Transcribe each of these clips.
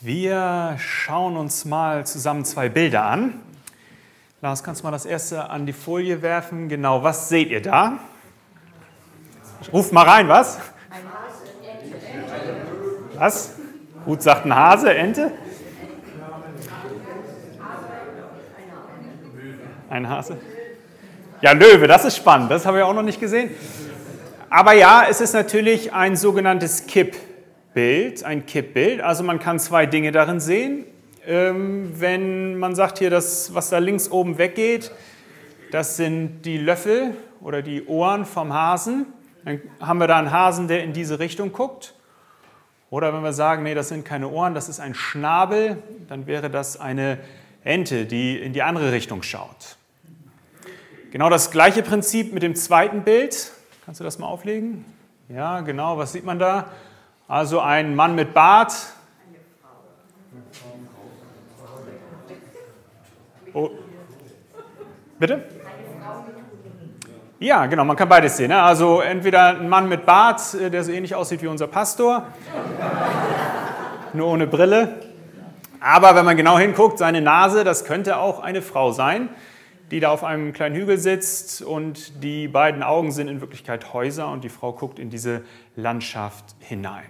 Wir schauen uns mal zusammen zwei Bilder an. Lars, kannst du mal das erste an die Folie werfen? Genau, was seht ihr da? Ruft mal rein, was? Ein Hase, Ente. Was? Ruth sagt ein Hase, Ente? Ein Hase? Ja, Löwe, das ist spannend, das habe ich auch noch nicht gesehen. Aber ja, es ist natürlich ein sogenanntes Kippbild, Also man kann zwei Dinge darin sehen. Wenn man sagt hier, das, was da links oben weggeht, das sind die Löffel oder die Ohren vom Hasen. Dann haben wir da einen Hasen, der in diese Richtung guckt. Oder wenn wir sagen, nee, das sind keine Ohren, das ist ein Schnabel, dann wäre das eine Ente, die in die andere Richtung schaut. Genau das gleiche Prinzip mit dem zweiten Bild. Kannst du das mal auflegen? Ja, genau, was sieht man da? Also ein Mann mit Bart. Oh. Bitte? Ja, genau, man kann beides sehen. Ne? Also entweder ein Mann mit Bart, der so ähnlich aussieht wie unser Pastor, nur ohne Brille. Aber wenn man genau hinguckt, seine Nase, das könnte auch eine Frau sein, die da auf einem kleinen Hügel sitzt und die beiden Augen sind in Wirklichkeit Häuser und die Frau guckt in diese Landschaft hinein.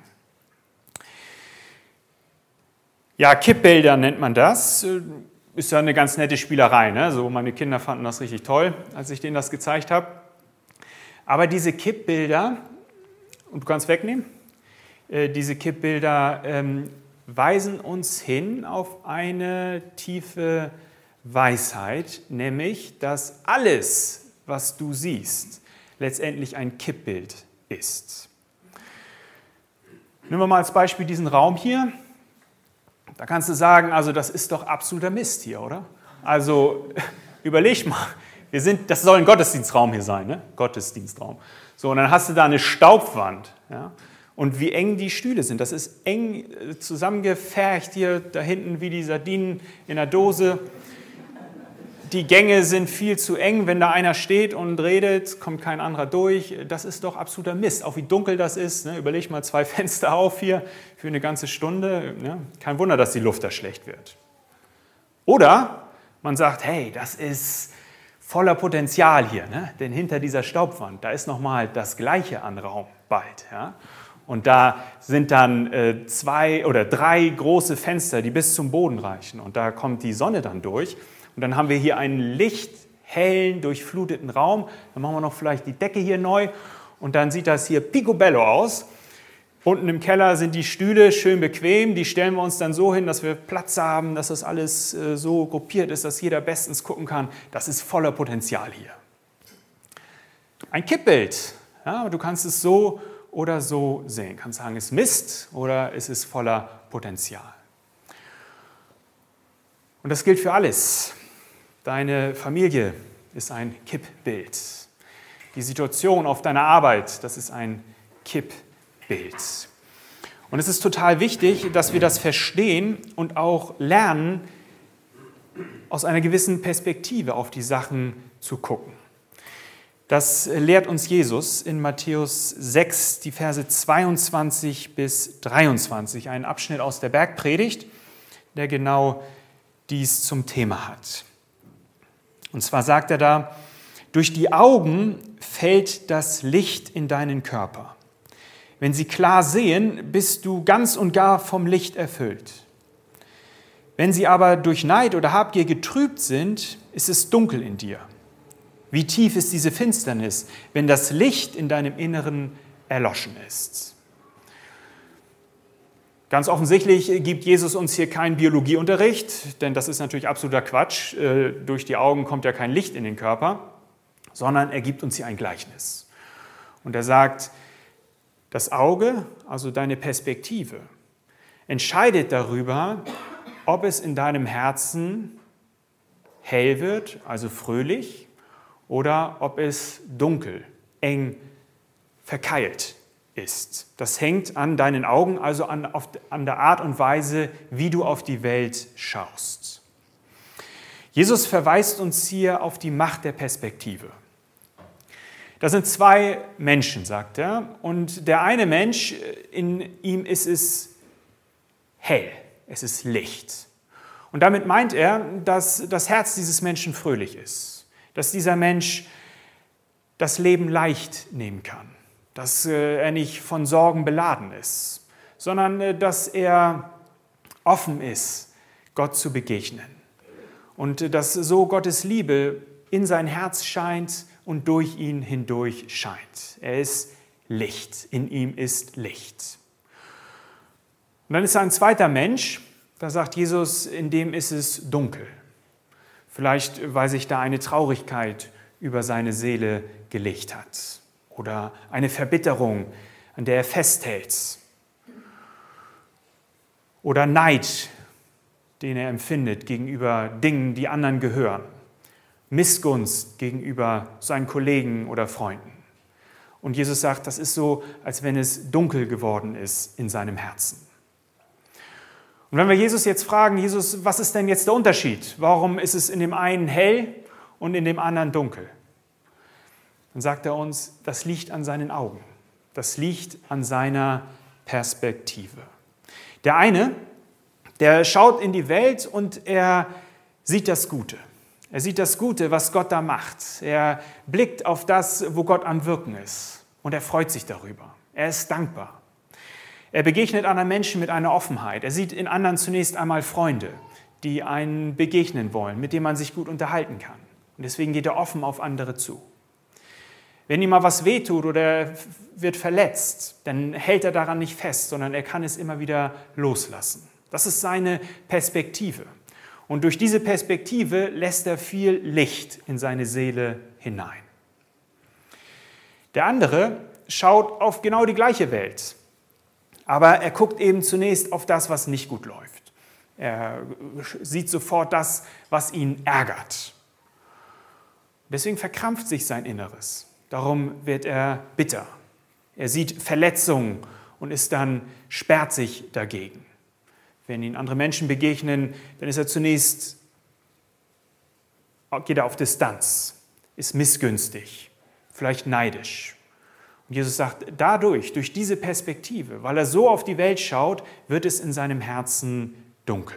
Ja, Kippbilder nennt man das. Ist ja eine ganz nette Spielerei. Ne? So, meine Kinder fanden das richtig toll, als ich denen das gezeigt habe. Aber diese Kippbilder, und du kannst wegnehmen, diese Kippbilder weisen uns hin auf eine tiefe Weisheit, nämlich, dass alles, was du siehst, letztendlich ein Kippbild ist. Nehmen wir mal als Beispiel diesen Raum hier. Da kannst du sagen, also das ist doch absoluter Mist hier, oder? Also überleg mal, das soll ein Gottesdienstraum hier sein, ne? Gottesdienstraum. So, und dann hast du da eine Staubwand, ja? Und wie eng die Stühle sind, das ist eng zusammengepfercht hier da hinten wie die Sardinen in der Dose. Die Gänge sind viel zu eng, wenn da einer steht und redet, kommt kein anderer durch. Das ist doch absoluter Mist, auch wie dunkel das ist. Ne? Überleg mal 2 Fenster auf hier für eine ganze Stunde. Ne? Kein Wunder, dass die Luft da schlecht wird. Oder man sagt, hey, das ist voller Potenzial hier, ne? Denn hinter dieser Staubwand, da ist nochmal das Gleiche an Raum bald. Ja? Und da sind dann 2 oder 3 große Fenster, die bis zum Boden reichen. Und da kommt die Sonne dann durch. Und dann haben wir hier einen lichthellen, durchfluteten Raum. Dann machen wir noch vielleicht die Decke hier neu. Und dann sieht das hier picobello aus. Unten im Keller sind die Stühle schön bequem. Die stellen wir uns dann so hin, dass wir Platz haben, dass das alles so gruppiert ist, dass jeder bestens gucken kann. Das ist voller Potenzial hier. Ein Kippbild. Ja, du kannst es so oder so sehen. Du kannst sagen, es ist Mist oder es ist voller Potenzial. Und das gilt für alles. Deine Familie ist ein Kippbild. Die Situation auf deiner Arbeit, das ist ein Kippbild. Und es ist total wichtig, dass wir das verstehen und auch lernen, aus einer gewissen Perspektive auf die Sachen zu gucken. Das lehrt uns Jesus in Matthäus 6, die Verse 22 bis 23, ein Abschnitt aus der Bergpredigt, der genau dies zum Thema hat. Und zwar sagt er da, durch die Augen fällt das Licht in deinen Körper. Wenn sie klar sehen, bist du ganz und gar vom Licht erfüllt. Wenn sie aber durch Neid oder Habgier getrübt sind, ist es dunkel in dir. Wie tief ist diese Finsternis, wenn das Licht in deinem Inneren erloschen ist? Ganz offensichtlich gibt Jesus uns hier keinen Biologieunterricht, denn das ist natürlich absoluter Quatsch. Durch die Augen kommt ja kein Licht in den Körper, sondern er gibt uns hier ein Gleichnis. Und er sagt, das Auge, also deine Perspektive, entscheidet darüber, ob es in deinem Herzen hell wird, also fröhlich, oder ob es dunkel, eng, verkeilt ist. Das hängt an deinen Augen, also an der Art und Weise, wie du auf die Welt schaust. Jesus verweist uns hier auf die Macht der Perspektive. Das sind 2 Menschen, sagt er, und der eine Mensch, in ihm ist es hell, es ist Licht. Und damit meint er, dass das Herz dieses Menschen fröhlich ist, dass dieser Mensch das Leben leicht nehmen kann, dass er nicht von Sorgen beladen ist, sondern dass er offen ist, Gott zu begegnen. Und dass so Gottes Liebe in sein Herz scheint und durch ihn hindurch scheint. Er ist Licht, in ihm ist Licht. Und dann ist da ein zweiter Mensch, da sagt Jesus, in dem ist es dunkel. Vielleicht, weil sich da eine Traurigkeit über seine Seele gelegt hat oder eine Verbitterung, an der er festhält. Oder Neid, den er empfindet gegenüber Dingen, die anderen gehören. Missgunst gegenüber seinen Kollegen oder Freunden. Und Jesus sagt, das ist so, als wenn es dunkel geworden ist in seinem Herzen. Und wenn wir Jesus jetzt fragen, Jesus, was ist denn jetzt der Unterschied? Warum ist es in dem einen hell und in dem anderen dunkel? Dann sagt er uns, das liegt an seinen Augen. Das liegt an seiner Perspektive. Der eine, der schaut in die Welt und er sieht das Gute. Er sieht das Gute, was Gott da macht. Er blickt auf das, wo Gott am Wirken ist. Und er freut sich darüber. Er ist dankbar. Er begegnet anderen Menschen mit einer Offenheit. Er sieht in anderen zunächst einmal Freunde, die einen begegnen wollen, mit denen man sich gut unterhalten kann. Und deswegen geht er offen auf andere zu. Wenn ihm mal was wehtut oder er wird verletzt, dann hält er daran nicht fest, sondern er kann es immer wieder loslassen. Das ist seine Perspektive. Und durch diese Perspektive lässt er viel Licht in seine Seele hinein. Der andere schaut auf genau die gleiche Welt, aber er guckt eben zunächst auf das, was nicht gut läuft. Er sieht sofort das, was ihn ärgert. Deswegen verkrampft sich sein Inneres. Darum wird er bitter. Er sieht Verletzungen und ist dann sperrt sich dagegen. Wenn ihn andere Menschen begegnen, dann ist er zunächst, geht er auf Distanz, ist missgünstig, vielleicht neidisch. Und Jesus sagt, durch diese Perspektive, weil er so auf die Welt schaut, wird es in seinem Herzen dunkel.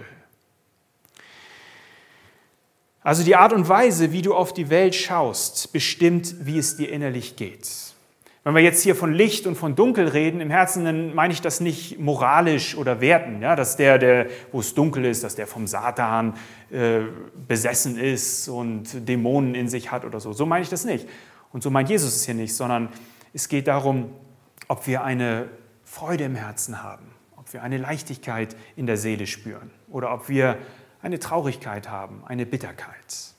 Also die Art und Weise, wie du auf die Welt schaust, bestimmt, wie es dir innerlich geht. Wenn wir jetzt hier von Licht und von Dunkel reden, im Herzen, dann meine ich das nicht moralisch oder werten, ja, dass der, wo es dunkel ist, dass der vom Satan besessen ist und Dämonen in sich hat oder so. So meine ich das nicht. Und so meint Jesus es hier nicht, sondern es geht darum, ob wir eine Freude im Herzen haben, ob wir eine Leichtigkeit in der Seele spüren oder ob wir eine Traurigkeit haben, eine Bitterkeit.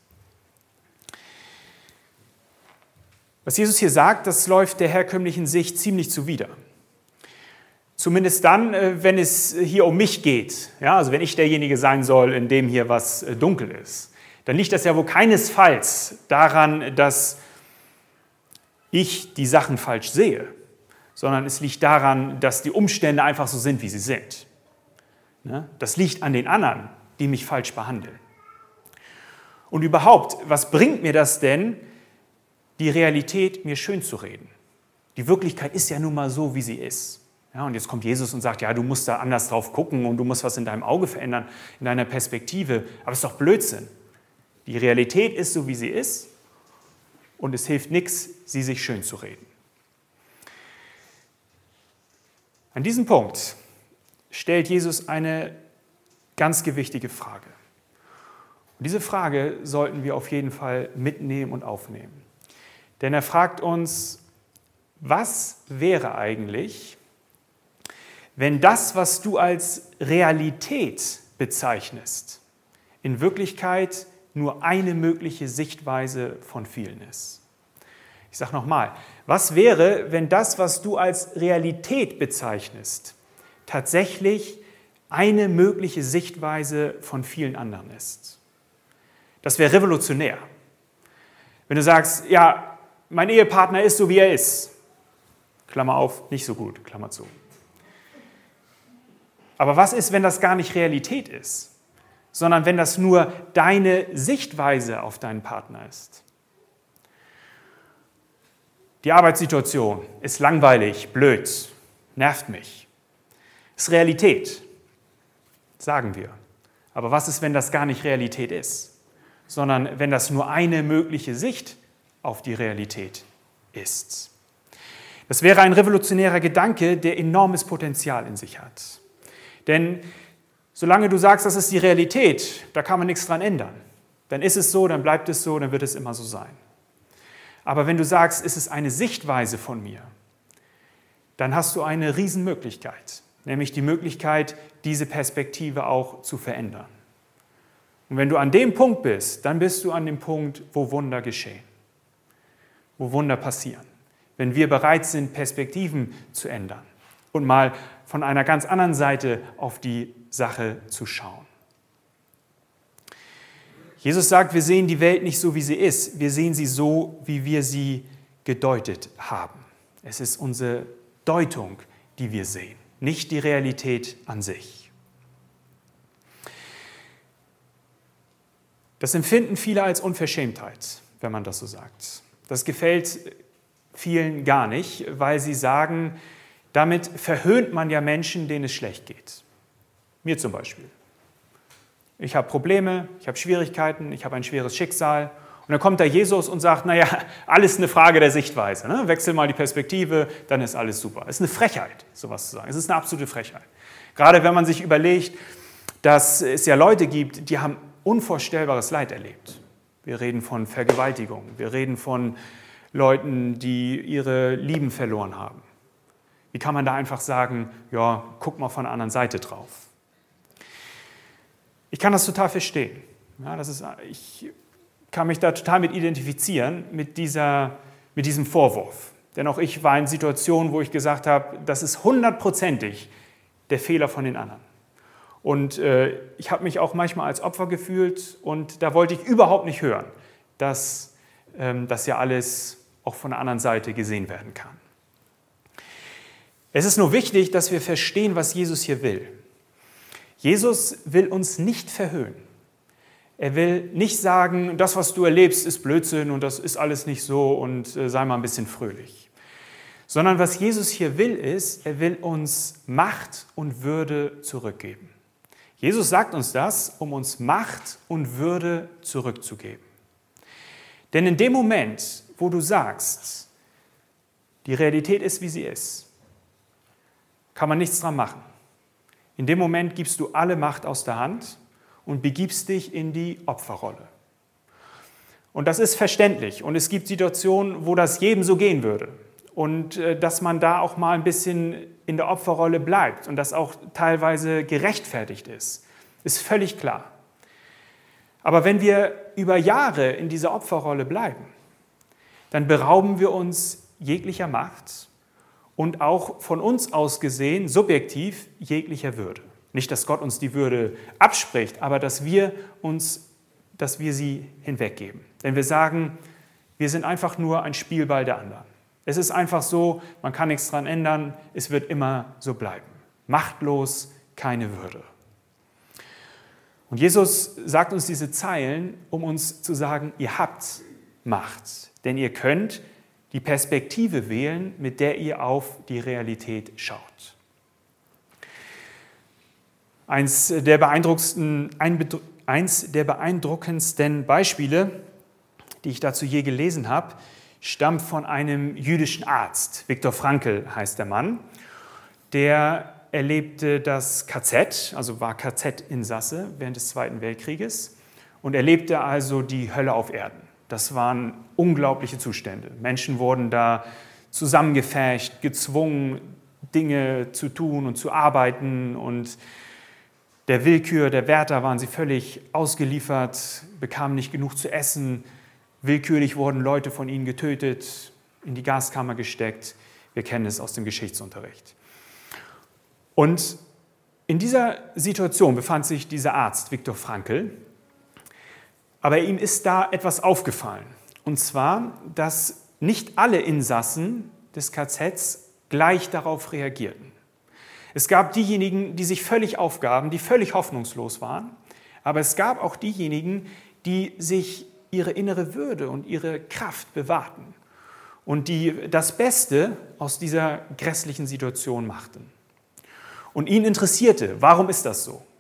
Was Jesus hier sagt, das läuft der herkömmlichen Sicht ziemlich zuwider. Zumindest dann, wenn es hier um mich geht. Ja, also wenn ich derjenige sein soll, in dem hier was dunkel ist. Dann liegt das ja wohl keinesfalls daran, dass ich die Sachen falsch sehe, sondern es liegt daran, dass die Umstände einfach so sind, wie sie sind. Das liegt an den anderen, die mich falsch behandeln. Und überhaupt, was bringt mir das denn, die Realität mir schön zu reden? Die Wirklichkeit ist ja nun mal so, wie sie ist. Ja, und jetzt kommt Jesus und sagt, ja, du musst da anders drauf gucken und du musst was in deinem Auge verändern, in deiner Perspektive. Aber es ist doch Blödsinn. Die Realität ist so, wie sie ist und es hilft nichts, sie sich schön zu reden. An diesem Punkt stellt Jesus eine ganz gewichtige Frage. Und diese Frage sollten wir auf jeden Fall mitnehmen und aufnehmen. Denn er fragt uns, was wäre eigentlich, wenn das, was du als Realität bezeichnest, in Wirklichkeit nur eine mögliche Sichtweise von vielen ist? Ich sage nochmal, was wäre, wenn das, was du als Realität bezeichnest, tatsächlich eine mögliche Sichtweise von vielen anderen ist? Das wäre revolutionär. Wenn du sagst, ja, mein Ehepartner ist so, wie er ist. Klammer auf, nicht so gut, Klammer zu. Aber was ist, wenn das gar nicht Realität ist, sondern wenn das nur deine Sichtweise auf deinen Partner ist? Die Arbeitssituation ist langweilig, blöd, nervt mich. Ist Realität. sagen wir. Aber was ist, wenn das gar nicht Realität ist, sondern wenn das nur eine mögliche Sicht auf die Realität ist? Das wäre ein revolutionärer Gedanke, der enormes Potenzial in sich hat. Denn solange du sagst, das ist die Realität, da kann man nichts dran ändern. Dann ist es so, dann bleibt es so, dann wird es immer so sein. Aber wenn du sagst, es ist eine Sichtweise von mir, dann hast du eine Riesenmöglichkeit, nämlich die Möglichkeit, diese Perspektive auch zu verändern. Und wenn du an dem Punkt bist, dann bist du an dem Punkt, wo Wunder geschehen, wo Wunder passieren. Wenn wir bereit sind, Perspektiven zu ändern und mal von einer ganz anderen Seite auf die Sache zu schauen. Jesus sagt, wir sehen die Welt nicht so, wie sie ist. Wir sehen sie so, wie wir sie gedeutet haben. Es ist unsere Deutung, die wir sehen, nicht die Realität an sich. Das empfinden viele als Unverschämtheit, wenn man das so sagt. Das gefällt vielen gar nicht, weil sie sagen, damit verhöhnt man ja Menschen, denen es schlecht geht. Mir zum Beispiel. Ich habe Probleme, ich habe Schwierigkeiten, ich habe ein schweres Schicksal. Und dann kommt da Jesus und sagt, naja, alles eine Frage der Sichtweise. Ne? Wechsel mal die Perspektive, dann ist alles super. Es ist eine Frechheit, sowas zu sagen. Es ist eine absolute Frechheit. Gerade wenn man sich überlegt, dass es ja Leute gibt, die haben unvorstellbares Leid erlebt. Wir reden von Vergewaltigung, wir reden von Leuten, die ihre Lieben verloren haben. Wie kann man da einfach sagen, ja, guck mal von der anderen Seite drauf? Ich kann das total verstehen. Ja, ich kann mich da total mit identifizieren, mit diesem Vorwurf. Denn auch ich war in Situationen, wo ich gesagt habe, das ist 100%ig der Fehler von den anderen. Und ich habe mich auch manchmal als Opfer gefühlt und da wollte ich überhaupt nicht hören, dass das ja alles auch von der anderen Seite gesehen werden kann. Es ist nur wichtig, dass wir verstehen, was Jesus hier will. Jesus will uns nicht verhöhnen. Er will nicht sagen, das, was du erlebst, ist Blödsinn und das ist alles nicht so und sei mal ein bisschen fröhlich. Sondern was Jesus hier will, ist, er will uns Macht und Würde zurückgeben. Jesus sagt uns das, um uns Macht und Würde zurückzugeben. Denn in dem Moment, wo du sagst, die Realität ist, wie sie ist, kann man nichts dran machen. In dem Moment gibst du alle Macht aus der Hand und begibst dich in die Opferrolle. Und das ist verständlich. Und es gibt Situationen, wo das jedem so gehen würde. Und dass man da auch mal ein bisschen in der Opferrolle bleibt und das auch teilweise gerechtfertigt ist völlig klar. Aber wenn wir über Jahre in dieser Opferrolle bleiben, dann berauben wir uns jeglicher Macht und auch von uns aus gesehen, subjektiv, jeglicher Würde. Nicht, dass Gott uns die Würde abspricht, aber dass wir sie hinweggeben. Denn wir sagen, wir sind einfach nur ein Spielball der anderen. Es ist einfach so, man kann nichts daran ändern, es wird immer so bleiben. Machtlos, keine Würde. Und Jesus sagt uns diese Zeilen, um uns zu sagen, ihr habt Macht, denn ihr könnt die Perspektive wählen, mit der ihr auf die Realität schaut. Eins der beeindruckendsten Beispiele, die ich dazu je gelesen habe, stammt von einem jüdischen Arzt. Viktor Frankl heißt der Mann. Der erlebte das KZ, also war KZ-Insasse während des Zweiten Weltkrieges und erlebte also die Hölle auf Erden. Das waren unglaubliche Zustände. Menschen wurden da zusammengefercht, gezwungen, Dinge zu tun und zu arbeiten und der Willkür der Wärter waren sie völlig ausgeliefert, bekamen nicht genug zu essen. Willkürlich wurden Leute von ihnen getötet, in die Gaskammer gesteckt. Wir kennen es aus dem Geschichtsunterricht. Und in dieser Situation befand sich dieser Arzt, Viktor Frankl. Aber ihm ist da etwas aufgefallen. Und zwar, dass nicht alle Insassen des KZs gleich darauf reagierten. Es gab diejenigen, die sich völlig aufgaben, die völlig hoffnungslos waren. Aber es gab auch diejenigen, die sich ihre innere Würde und ihre Kraft bewahrten und die das Beste aus dieser grässlichen Situation machten. Und ihn interessierte, warum ist das so?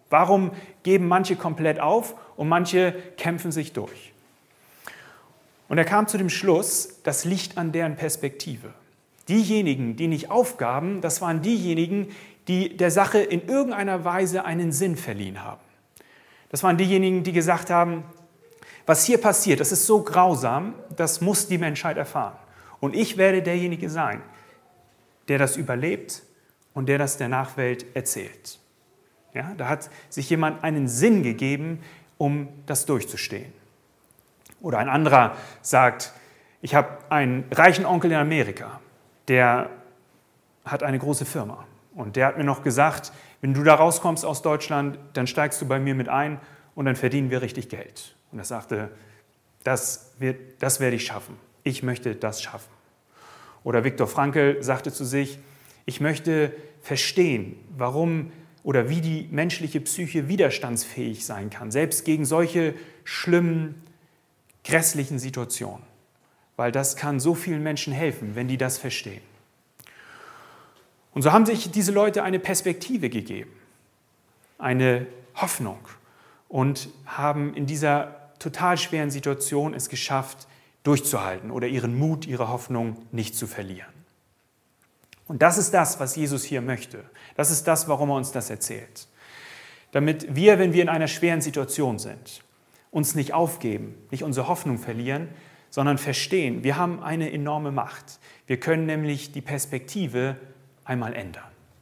Warum geben manche komplett auf und manche kämpfen sich durch? Und er kam zu dem Schluss, das liegt an deren Perspektive. Diejenigen, die nicht aufgaben, das waren diejenigen, die der Sache in irgendeiner Weise einen Sinn verliehen haben. Das waren diejenigen, die gesagt haben, was hier passiert, das ist so grausam, das muss die Menschheit erfahren. Und ich werde derjenige sein, der das überlebt und der das der Nachwelt erzählt. Ja, da hat sich jemand einen Sinn gegeben, um das durchzustehen. Oder ein anderer sagt, ich habe einen reichen Onkel in Amerika, der hat eine große Firma. Und der hat mir noch gesagt, wenn du da rauskommst aus Deutschland, dann steigst du bei mir mit ein und dann verdienen wir richtig Geld. Und er sagte, das werde ich schaffen. Ich möchte das schaffen. Oder Viktor Frankl sagte zu sich, ich möchte verstehen, warum oder wie die menschliche Psyche widerstandsfähig sein kann, selbst gegen solche schlimmen, grässlichen Situationen. Weil das kann so vielen Menschen helfen, wenn die das verstehen. Und so haben sich diese Leute eine Perspektive gegeben, eine Hoffnung und haben in dieser total schweren Situation es geschafft, durchzuhalten oder ihren Mut, ihre Hoffnung nicht zu verlieren. Und das ist das, was Jesus hier möchte. Das ist das, warum er uns das erzählt. Damit wir, wenn wir in einer schweren Situation sind, uns nicht aufgeben, nicht unsere Hoffnung verlieren, sondern verstehen, wir haben eine enorme Macht. Wir können nämlich die Perspektive einmal ändern.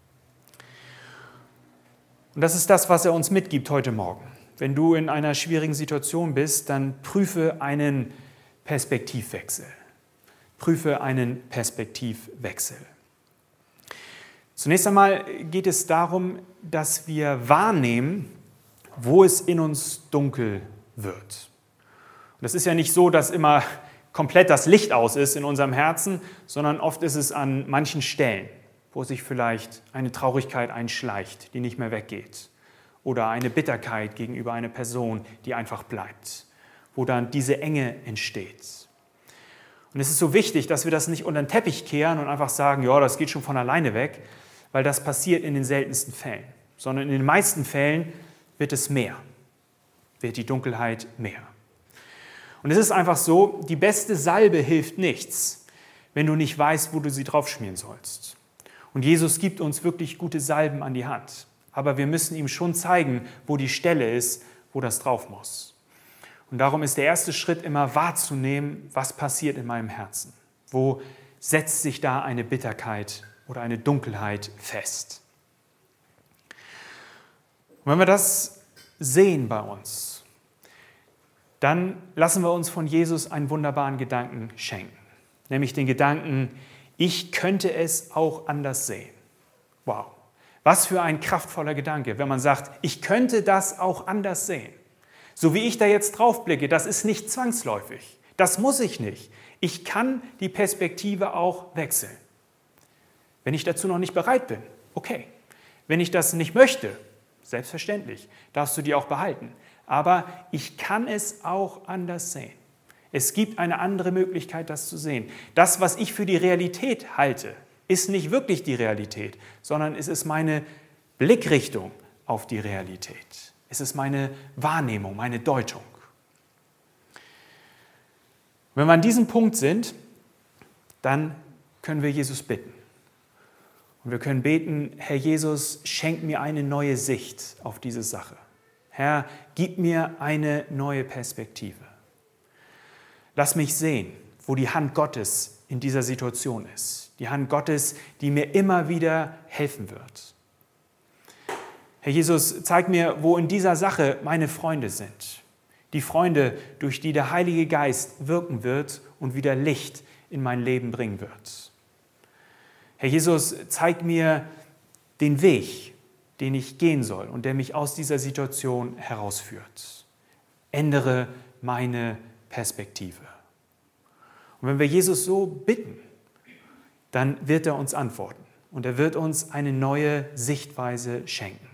Und das ist das, was er uns mitgibt heute Morgen. Wenn du in einer schwierigen Situation bist, dann prüfe einen Perspektivwechsel. Prüfe einen Perspektivwechsel. Zunächst einmal geht es darum, dass wir wahrnehmen, wo es in uns dunkel wird. Und das ist ja nicht so, dass immer komplett das Licht aus ist in unserem Herzen, sondern oft ist es an manchen Stellen, wo sich vielleicht eine Traurigkeit einschleicht, die nicht mehr weggeht. Oder eine Bitterkeit gegenüber einer Person, die einfach bleibt, wo dann diese Enge entsteht. Und es ist so wichtig, dass wir das nicht unter den Teppich kehren und einfach sagen, ja, das geht schon von alleine weg, weil das passiert in den seltensten Fällen. Sondern in den meisten Fällen wird es mehr, wird die Dunkelheit mehr. Und es ist einfach so, die beste Salbe hilft nichts, wenn du nicht weißt, wo du sie draufschmieren sollst. Und Jesus gibt uns wirklich gute Salben an die Hand. Aber wir müssen ihm schon zeigen, wo die Stelle ist, wo das drauf muss. Und darum ist der erste Schritt immer wahrzunehmen, was passiert in meinem Herzen. Wo setzt sich da eine Bitterkeit oder eine Dunkelheit fest? Und wenn wir das sehen bei uns, dann lassen wir uns von Jesus einen wunderbaren Gedanken schenken. Nämlich den Gedanken, ich könnte es auch anders sehen. Wow. Was für ein kraftvoller Gedanke, wenn man sagt, ich könnte das auch anders sehen. So wie ich da jetzt drauf blicke, das ist nicht zwangsläufig. Das muss ich nicht. Ich kann die Perspektive auch wechseln. Wenn ich dazu noch nicht bereit bin, okay. Wenn ich das nicht möchte, selbstverständlich, darfst du die auch behalten. Aber ich kann es auch anders sehen. Es gibt eine andere Möglichkeit, das zu sehen. Das, was ich für die Realität halte, ist nicht wirklich die Realität, sondern es ist meine Blickrichtung auf die Realität. Es ist meine Wahrnehmung, meine Deutung. Wenn wir an diesem Punkt sind, dann können wir Jesus bitten. Und wir können beten, Herr Jesus, schenk mir eine neue Sicht auf diese Sache. Herr, gib mir eine neue Perspektive. Lass mich sehen, wo die Hand Gottes in dieser Situation ist. Die Hand Gottes, die mir immer wieder helfen wird. Herr Jesus, zeig mir, wo in dieser Sache meine Freunde sind. Die Freunde, durch die der Heilige Geist wirken wird und wieder Licht in mein Leben bringen wird. Herr Jesus, zeig mir den Weg, den ich gehen soll und der mich aus dieser Situation herausführt. Ändere meine Perspektive. Und wenn wir Jesus so bitten, dann wird er uns antworten und er wird uns eine neue Sichtweise schenken.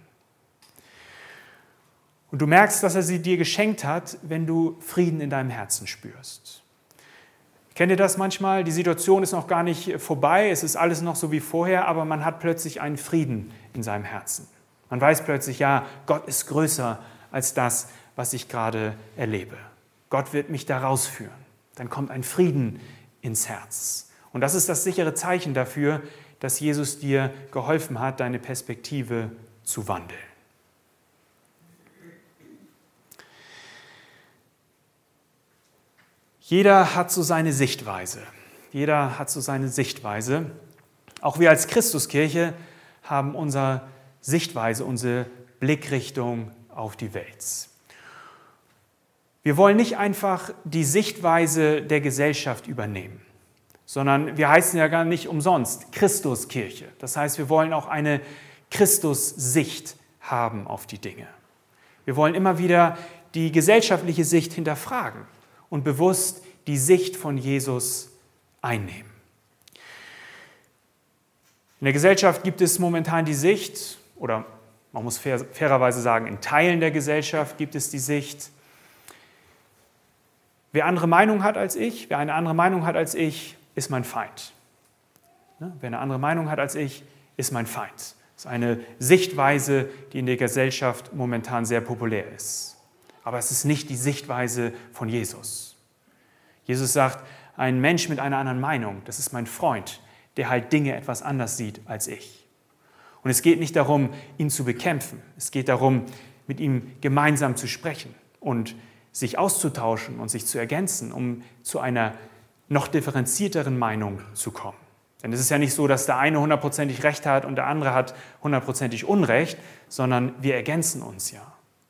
Und du merkst, dass er sie dir geschenkt hat, wenn du Frieden in deinem Herzen spürst. Kennt ihr das manchmal? Die Situation ist noch gar nicht vorbei, es ist alles noch so wie vorher, aber man hat plötzlich einen Frieden in seinem Herzen. Man weiß plötzlich, ja, Gott ist größer als das, was ich gerade erlebe. Gott wird mich da rausführen. Dann kommt ein Frieden ins Herz. Und das ist das sichere Zeichen dafür, dass Jesus dir geholfen hat, deine Perspektive zu wandeln. Jeder hat so seine Sichtweise. Jeder hat so seine Sichtweise. Auch wir als Christuskirche haben unsere Sichtweise, unsere Blickrichtung auf die Welt. Wir wollen nicht einfach die Sichtweise der Gesellschaft übernehmen, sondern wir heißen ja gar nicht umsonst Christuskirche. Das heißt, wir wollen auch eine Christussicht haben auf die Dinge. Wir wollen immer wieder die gesellschaftliche Sicht hinterfragen und bewusst die Sicht von Jesus einnehmen. In der Gesellschaft gibt es momentan die Sicht, oder man muss fairerweise sagen, in Teilen der Gesellschaft gibt es die Sicht, wer eine andere Meinung hat als ich, ist mein Feind. Wer eine andere Meinung hat als ich, ist mein Feind. Das ist eine Sichtweise, die in der Gesellschaft momentan sehr populär ist. Aber es ist nicht die Sichtweise von Jesus. Jesus sagt, ein Mensch mit einer anderen Meinung, das ist mein Freund, der halt Dinge etwas anders sieht als ich. Und es geht nicht darum, ihn zu bekämpfen. Es geht darum, mit ihm gemeinsam zu sprechen und sich auszutauschen und sich zu ergänzen, um zu einer noch differenzierteren Meinung zu kommen. Denn es ist ja nicht so, dass der eine 100%ig Recht hat und der andere hat 100%ig Unrecht, sondern wir ergänzen uns ja.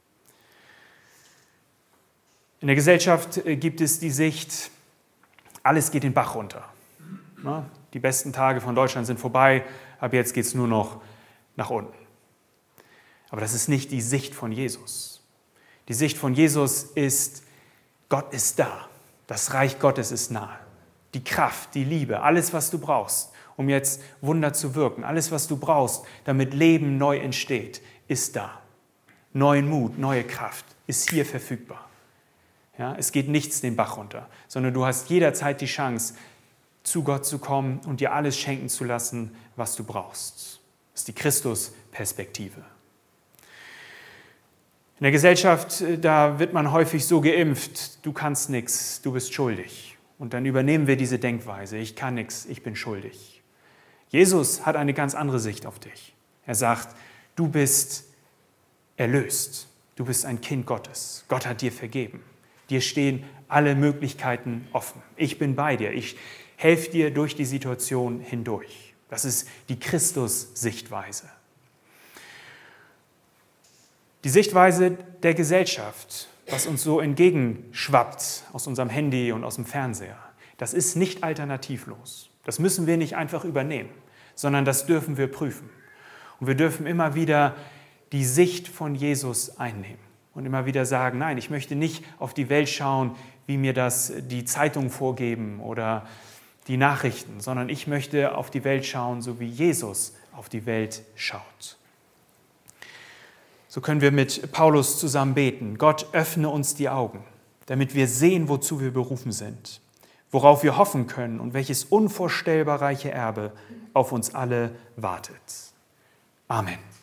In der Gesellschaft gibt es die Sicht, alles geht den Bach runter. Die besten Tage von Deutschland sind vorbei, ab jetzt geht es nur noch nach unten. Aber das ist nicht die Sicht von Jesus. Die Sicht von Jesus ist, Gott ist da, das Reich Gottes ist nahe. Die Kraft, die Liebe, alles, was du brauchst, um jetzt Wunder zu wirken, alles, was du brauchst, damit Leben neu entsteht, ist da. Neuen Mut, neue Kraft ist hier verfügbar. Ja, es geht nichts den Bach runter, sondern du hast jederzeit die Chance, zu Gott zu kommen und dir alles schenken zu lassen, was du brauchst. Das ist die Christus-Perspektive. In der Gesellschaft, da wird man häufig so geimpft, du kannst nichts, du bist schuldig. Und dann übernehmen wir diese Denkweise, ich kann nichts, ich bin schuldig. Jesus hat eine ganz andere Sicht auf dich. Er sagt, du bist erlöst, du bist ein Kind Gottes. Gott hat dir vergeben. Dir stehen alle Möglichkeiten offen. Ich bin bei dir, ich helfe dir durch die Situation hindurch. Das ist die Christus-Sichtweise. Die Sichtweise der Gesellschaft, was uns so entgegenschwappt aus unserem Handy und aus dem Fernseher, das ist nicht alternativlos. Das müssen wir nicht einfach übernehmen, sondern das dürfen wir prüfen. Und wir dürfen immer wieder die Sicht von Jesus einnehmen und immer wieder sagen, nein, ich möchte nicht auf die Welt schauen, wie mir das die Zeitungen vorgeben oder die Nachrichten, sondern ich möchte auf die Welt schauen, so wie Jesus auf die Welt schaut. So können wir mit Paulus zusammen beten. Gott, öffne uns die Augen, damit wir sehen, wozu wir berufen sind, worauf wir hoffen können und welches unvorstellbar reiche Erbe auf uns alle wartet. Amen.